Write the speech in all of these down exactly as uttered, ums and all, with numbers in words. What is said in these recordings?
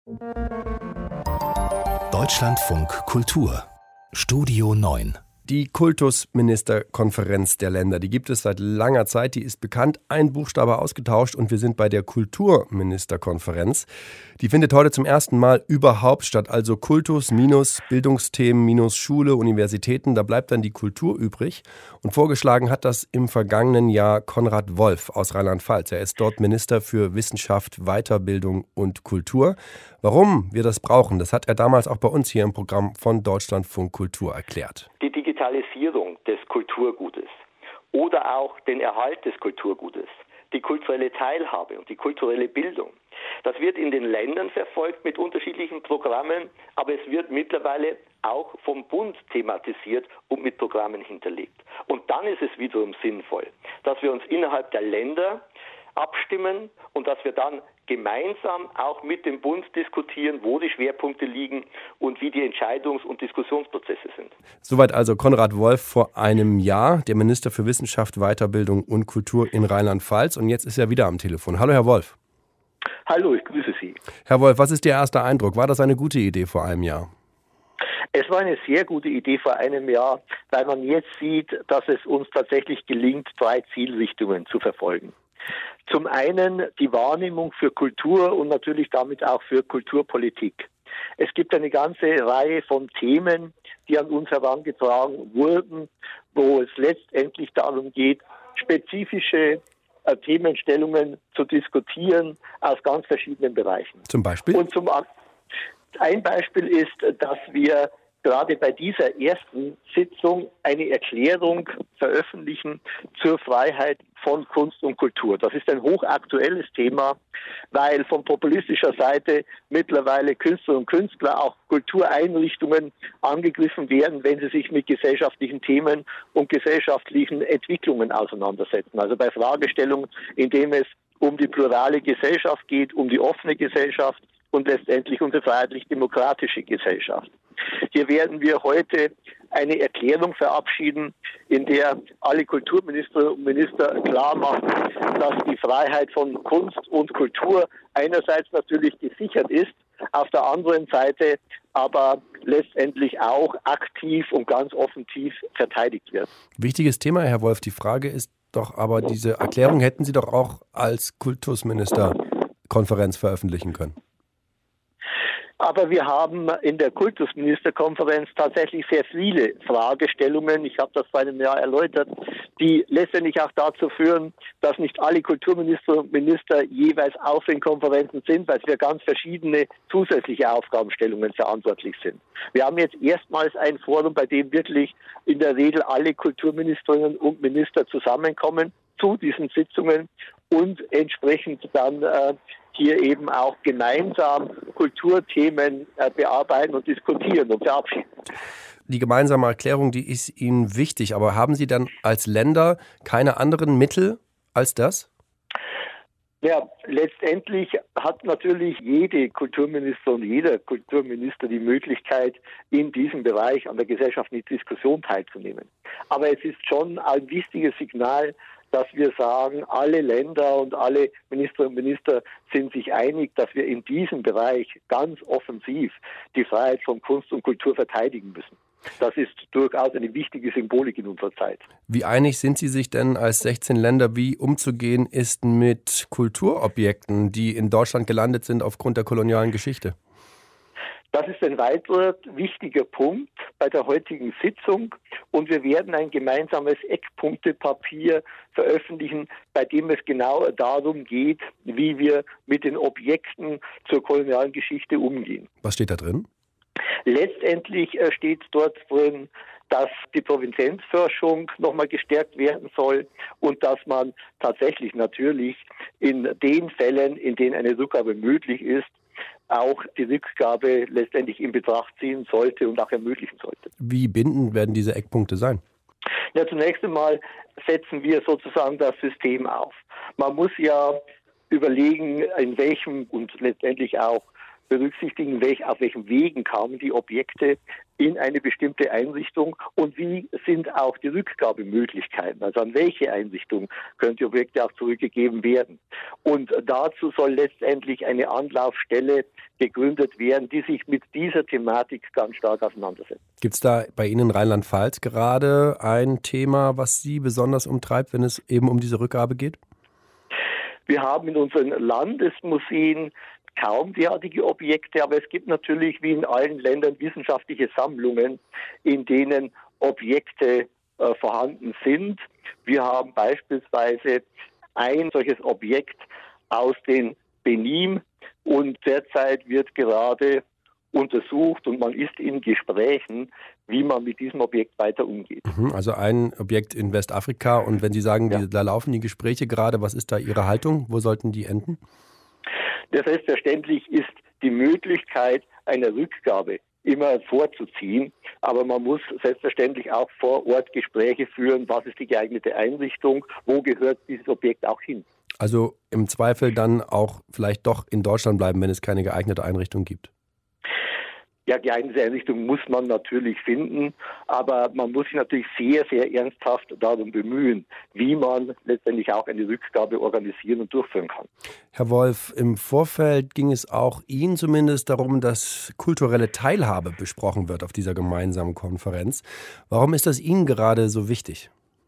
Deutschlandfunk Kultur Studio neun. Die Kultusministerkonferenz der Länder, die gibt es seit langer Zeit, die ist bekannt, ein Buchstabe ausgetauscht und wir sind bei der Kulturministerkonferenz. Die findet heute zum ersten Mal überhaupt statt, also Kultus minus Bildungsthemen minus Schule, Universitäten, da bleibt dann die Kultur übrig. Und vorgeschlagen hat das im vergangenen Jahr Konrad Wolf aus Rheinland-Pfalz. Er ist dort Minister für Wissenschaft, Weiterbildung und Kultur. Warum wir das brauchen, das hat er damals auch bei uns hier im Programm von Deutschlandfunk Kultur erklärt. Die Digitalisierung des Kulturgutes oder auch den Erhalt des Kulturgutes, die kulturelle Teilhabe und die kulturelle Bildung, das wird in den Ländern verfolgt mit unterschiedlichen Programmen, aber es wird mittlerweile auch vom Bund thematisiert und mit Programmen hinterlegt. Und dann ist es wiederum sinnvoll, dass wir uns innerhalb der Länder abstimmen und dass wir dann gemeinsam auch mit dem Bund diskutieren, wo die Schwerpunkte liegen und wie die Entscheidungs- und Diskussionsprozesse sind. Soweit also Konrad Wolf vor einem Jahr, der Minister für Wissenschaft, Weiterbildung und Kultur in Rheinland-Pfalz. Und jetzt ist er wieder am Telefon. Hallo, Herr Wolf. Hallo, ich grüße Sie. Herr Wolf, was ist Ihr erster Eindruck? War das eine gute Idee vor einem Jahr? Es war eine sehr gute Idee vor einem Jahr, weil man jetzt sieht, dass es uns tatsächlich gelingt, drei Zielrichtungen zu verfolgen. Zum einen die Wahrnehmung für Kultur und natürlich damit auch für Kulturpolitik. Es gibt eine ganze Reihe von Themen, die an uns herangetragen wurden, wo es letztendlich darum geht, spezifische äh, Themenstellungen zu diskutieren aus ganz verschiedenen Bereichen. Zum Beispiel? Und zum ein Beispiel ist, dass wir gerade bei dieser ersten Sitzung eine Erklärung veröffentlichen zur Freiheit von Kunst und Kultur. Das ist ein hochaktuelles Thema, weil von populistischer Seite mittlerweile Künstler und Künstler, auch Kultureinrichtungen angegriffen werden, wenn sie sich mit gesellschaftlichen Themen und gesellschaftlichen Entwicklungen auseinandersetzen. Also bei Fragestellungen, in denen es um die plurale Gesellschaft geht, um die offene Gesellschaft und letztendlich unsere freiheitlich-demokratische Gesellschaft. Hier werden wir heute eine Erklärung verabschieden, in der alle Kulturminister und Minister klar machen, dass die Freiheit von Kunst und Kultur einerseits natürlich gesichert ist, auf der anderen Seite aber letztendlich auch aktiv und ganz offensiv verteidigt wird. Wichtiges Thema, Herr Wolf. Die Frage ist doch aber, diese Erklärung hätten Sie doch auch als Kultusministerkonferenz veröffentlichen können. Aber wir haben in der Kultusministerkonferenz tatsächlich sehr viele Fragestellungen, ich habe das vor einem Jahr erläutert, die letztendlich auch dazu führen, dass nicht alle Kulturminister und Minister jeweils auf den Konferenzen sind, weil wir ganz verschiedene zusätzliche Aufgabenstellungen verantwortlich sind. Wir haben jetzt erstmals ein Forum, bei dem wirklich in der Regel alle Kulturministerinnen und Minister zusammenkommen zu diesen Sitzungen und entsprechend dann äh, hier eben auch gemeinsam Kulturthemen äh, bearbeiten und diskutieren und verabschieden. Die gemeinsame Erklärung, die ist Ihnen wichtig, aber haben Sie dann als Länder keine anderen Mittel als das? Ja, letztendlich hat natürlich jede Kulturminister und jeder Kulturminister die Möglichkeit, in diesem Bereich an der gesellschaftlichen Diskussion teilzunehmen. Aber es ist schon ein wichtiges Signal, dass wir sagen, alle Länder und alle Ministerinnen und Minister sind sich einig, dass wir in diesem Bereich ganz offensiv die Freiheit von Kunst und Kultur verteidigen müssen. Das ist durchaus eine wichtige Symbolik in unserer Zeit. Wie einig sind Sie sich denn als sechzehn Länder, wie umzugehen ist mit Kulturobjekten, die in Deutschland gelandet sind aufgrund der kolonialen Geschichte? Das ist ein weiterer wichtiger Punkt bei der heutigen Sitzung und wir werden ein gemeinsames Eckpunktepapier veröffentlichen, bei dem es genau darum geht, wie wir mit den Objekten zur kolonialen Geschichte umgehen. Was steht da drin? Letztendlich steht dort drin, dass die Provenienzforschung nochmal gestärkt werden soll und dass man tatsächlich natürlich in den Fällen, in denen eine Rückgabe möglich ist, auch die Rückgabe letztendlich in Betracht ziehen sollte und auch ermöglichen sollte. Wie bindend werden diese Eckpunkte sein? Ja, zunächst einmal setzen wir sozusagen das System auf. Man muss ja überlegen, in welchem und letztendlich auch berücksichtigen, welch, auf welchen Wegen kamen die Objekte in eine bestimmte Einrichtung und wie sind auch die Rückgabemöglichkeiten, also an welche Einrichtung können die Objekte auch zurückgegeben werden. Und dazu soll letztendlich eine Anlaufstelle gegründet werden, die sich mit dieser Thematik ganz stark auseinandersetzt. Gibt es da bei Ihnen in Rheinland-Pfalz gerade ein Thema, was Sie besonders umtreibt, wenn es eben um diese Rückgabe geht? Wir haben in unseren Landesmuseen kaum derartige Objekte, aber es gibt natürlich wie in allen Ländern wissenschaftliche Sammlungen, in denen Objekte äh, vorhanden sind. Wir haben beispielsweise ein solches Objekt aus den Benin und derzeit wird gerade untersucht und man ist in Gesprächen, wie man mit diesem Objekt weiter umgeht. Also ein Objekt in Westafrika und wenn Sie sagen, ja. da laufen die Gespräche gerade, was ist da Ihre Haltung? Wo sollten die enden? Ja, selbstverständlich ist die Möglichkeit einer Rückgabe immer vorzuziehen, aber man muss selbstverständlich auch vor Ort Gespräche führen, was ist die geeignete Einrichtung, wo gehört dieses Objekt auch hin. Also im Zweifel dann auch vielleicht doch in Deutschland bleiben, wenn es keine geeignete Einrichtung gibt. Ja, geeignete Einrichtung muss man natürlich finden, aber man muss sich natürlich sehr, sehr ernsthaft darum bemühen, wie man letztendlich auch eine Rückgabe organisieren und durchführen kann. Herr Wolf, im Vorfeld ging es auch Ihnen zumindest darum, dass kulturelle Teilhabe besprochen wird auf dieser gemeinsamen Konferenz. Warum ist das Ihnen gerade so wichtig?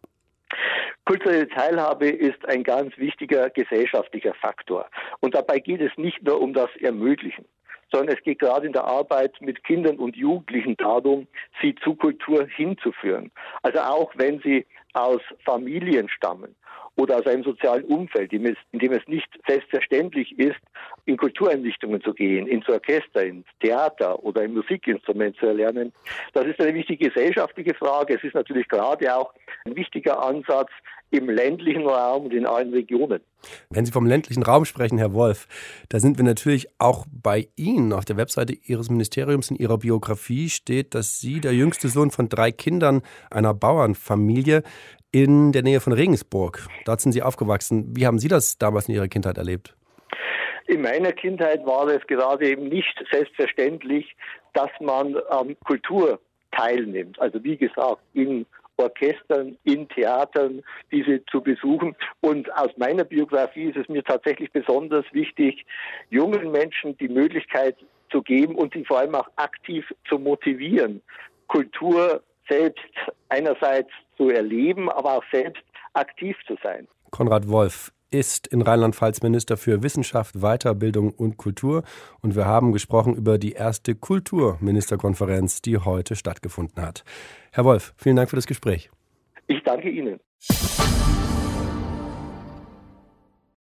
Kulturelle Teilhabe ist ein ganz wichtiger gesellschaftlicher Faktor. Und dabei geht es nicht nur um das Ermöglichen, sondern es geht gerade in der Arbeit mit Kindern und Jugendlichen darum, sie zu Kultur hinzuführen. Also auch wenn sie aus Familien stammen oder aus einem sozialen Umfeld, in dem es nicht selbstverständlich ist, in Kultureinrichtungen zu gehen, ins Orchester, ins Theater oder ein Musikinstrument zu erlernen. Das ist eine wichtige gesellschaftliche Frage. Es ist natürlich gerade auch ein wichtiger Ansatz im ländlichen Raum und in allen Regionen. Wenn Sie vom ländlichen Raum sprechen, Herr Wolf, da sind wir natürlich auch bei Ihnen. Auf der Webseite Ihres Ministeriums in Ihrer Biografie steht, dass Sie der jüngste Sohn von drei Kindern einer Bauernfamilie in der Nähe von Regensburg. Dort sind Sie aufgewachsen. Wie haben Sie das damals in Ihrer Kindheit erlebt? In meiner Kindheit war es gerade eben nicht selbstverständlich, dass man an ähm, Kultur teilnimmt. Also wie gesagt, in Orchestern, in Theatern, diese zu besuchen. Und aus meiner Biografie ist es mir tatsächlich besonders wichtig, jungen Menschen die Möglichkeit zu geben und sie vor allem auch aktiv zu motivieren, Kultur selbst einerseits zu erleben, aber auch selbst aktiv zu sein. Konrad Wolf ist in Rheinland-Pfalz Minister für Wissenschaft, Weiterbildung und Kultur. Und wir haben gesprochen über die erste Kulturministerkonferenz, die heute stattgefunden hat. Herr Wolf, vielen Dank für das Gespräch. Ich danke Ihnen.